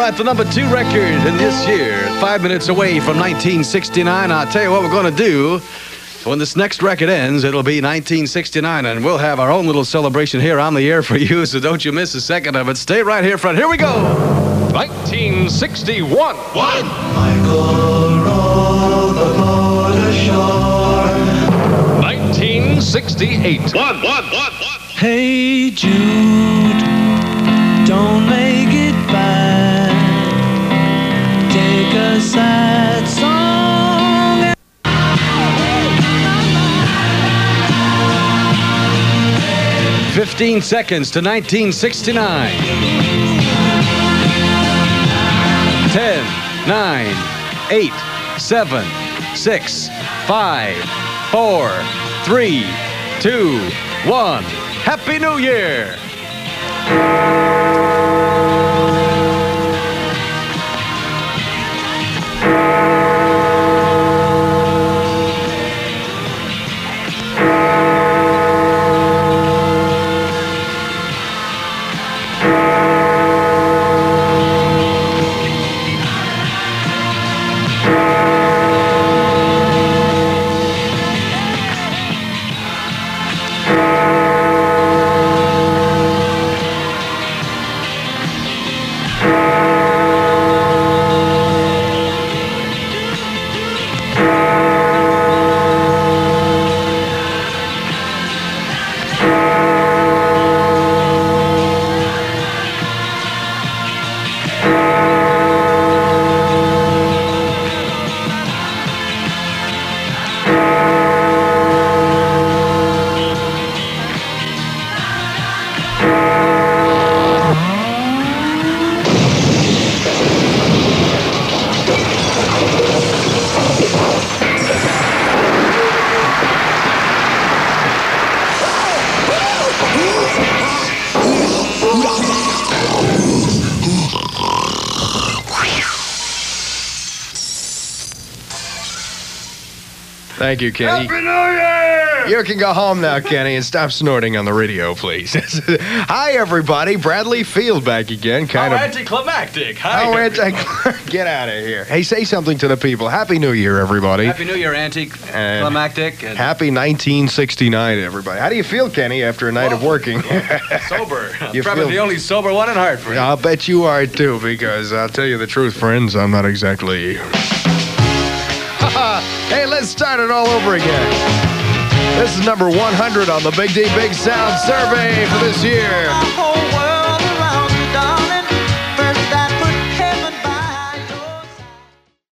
at the number 2 record in this year. 5 minutes away from 1969. I'll tell you what we're going to do. When this next record ends, it'll be 1969, and we'll have our own little celebration here on the air for you, so don't you miss a second of it. Stay right here, friend. Here we go. 1961. Michael rowed the boat ashore. 1968. Hey Jude, don't make it bad. Take a sad song. 15 seconds to 1969. 10, 9, 8, 7, 6, 5, 4, 3, 2, 1. Happy New Year! Thank you, Kenny. Happy New Year! You can go home now, Kenny, and stop snorting on the radio, please. Hi, everybody. Bradley Field back again. Anticlimactic. Get out of here. Hey, say something to the people. Happy New Year, everybody. Happy New Year, anticlimactic. And Happy 1969, everybody. How do you feel, Kenny, after a night of working? sober. You Probably feel- the only sober one in Hartford. I'll bet you are, too, because I'll tell you the truth, friends, I'm not exactly... Hey, let's start it all over again. This is number 100 on the Big D Big Sound Survey for this year.